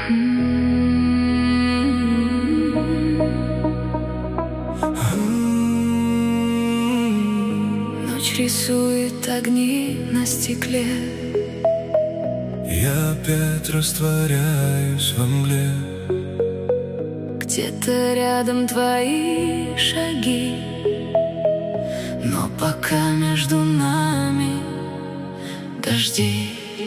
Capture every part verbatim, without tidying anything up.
Ночь рисует огни на стекле. Я опять растворяюсь во мгле. Где-то рядом твои шаги, но пока между нами дожди.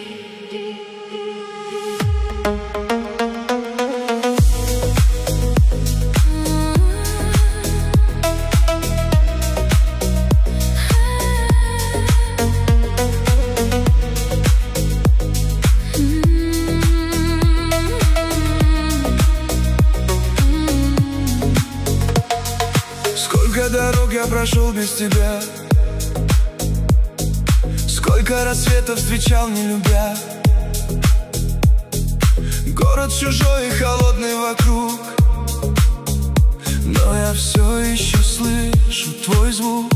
Сколько дорог я прошел без тебя, сколько рассветов встречал, не любя. Город чужой и холодный вокруг, но я все еще слышу твой звук.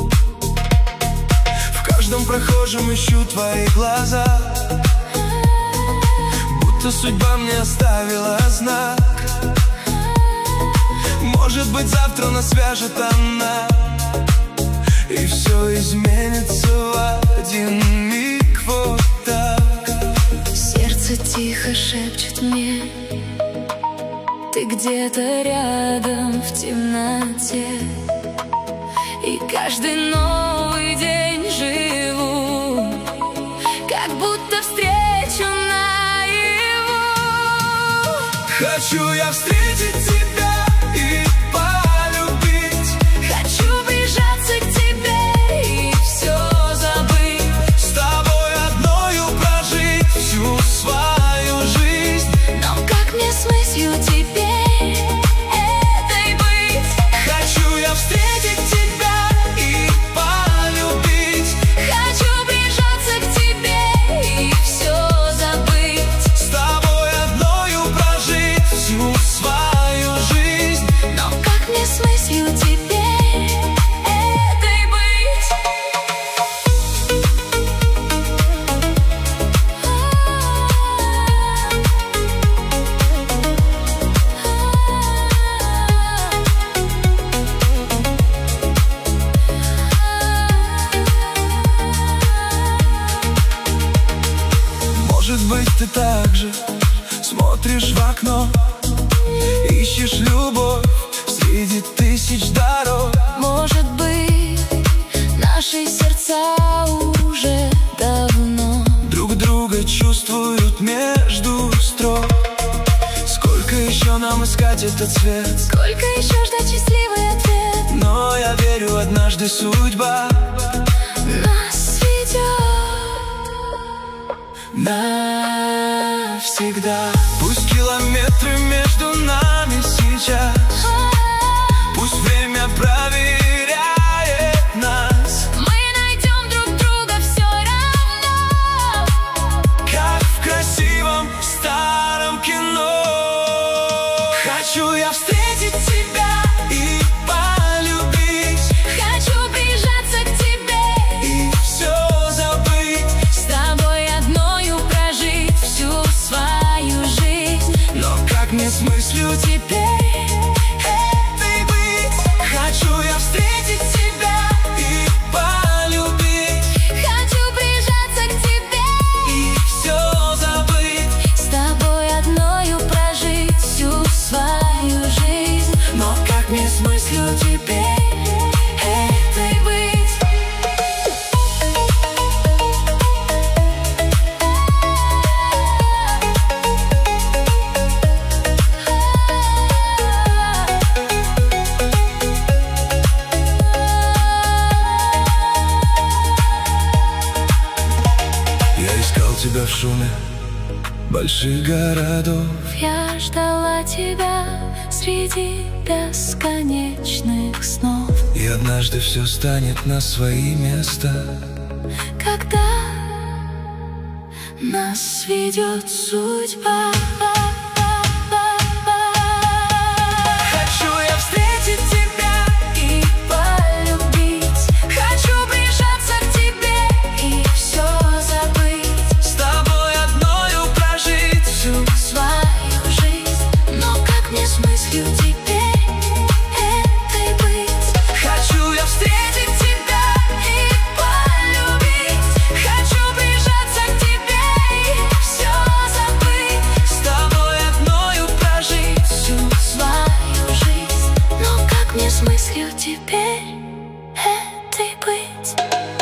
В каждом прохожем ищу твои глаза, будто судьба мне оставила знак. Может быть, завтра нас свяжет она, и все изменится в один миг, вот так. Сердце тихо шепчет мне: ты где-то рядом в темноте. И каждый новый день живу, как будто встречу наяву. Хочу я встретить тебя и полюбить, хочу прижаться к тебе и все забыть, с тобой одною прожить всю свою жизнь. но как мне с мыслью теперь этой быть? Хочу я встретить тебя и полюбить, Хочу прижаться к тебе и все забыть, с тобой одною прожить всю свою жизнь. но как мне с мыслью теперь этой быть? Может быть, ты так же смотришь в окно, ищешь любовь среди тысяч дорог. Может быть, наши сердца уже давно Друг друга чувствуют между строк. Сколько еще нам искать этот свет? Сколько еще ждать счастливый ответ? Но я верю, однажды судьба Нас ведет навсегда. Пусть километры между нами сейчас, пусть время проверяет нас, Мы найдем друг друга все равно, как в красивом старом кино. Хочу я встретить тебя и полюбить, хочу прижаться к тебе и все забыть, с тобой одною прожить всю свою жизнь, но как мне с мыслью теперь этой быть? Хочу я встретить тебя и полюбить, хочу прижаться к тебе и все забыть, с тобой одною прожить всю свою жизнь, но как мне с мыслью теперь этой быть? Я искал тебя в шуме больших городов, Я ждала тебя среди бесконечных снов, и однажды все станет на свои места. когда нас ведет судьба. Хочу я встретить тебя И полюбить, хочу прижаться к тебе и все забыть, с тобой одною прожить всю свою теперь этой быть.